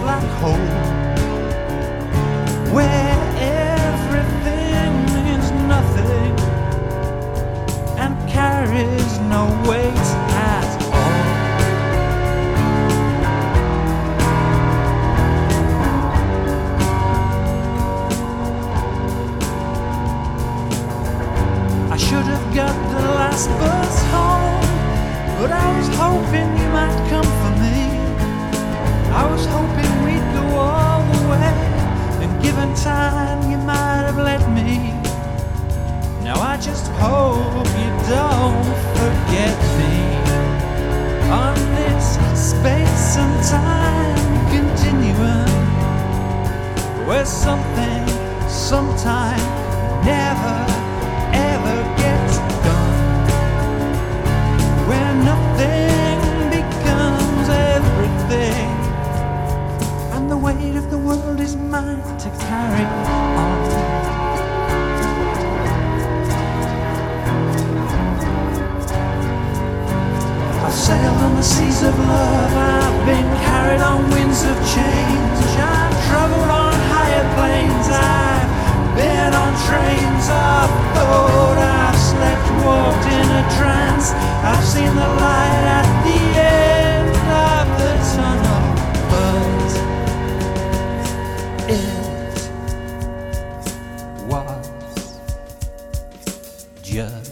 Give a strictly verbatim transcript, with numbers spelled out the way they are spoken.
black hole where everything means nothing and carries no weight at all. I should have got the last bus home, but I was hoping you might come for me. I was hoping we'd go all the way, and given time you might have let me. Now I just hope you don't forget me on this space and time continuum where something sometime never ever gets done, where nothing becomes everything, and the weight of the world is mine to carry on. I've sailed on the seas of love, I've been carried on winds of change, I've traveled on higher planes, I've been on trains of thought, I've slept, walked in a trance, I've seen the light at the end of the tunnel, but it was just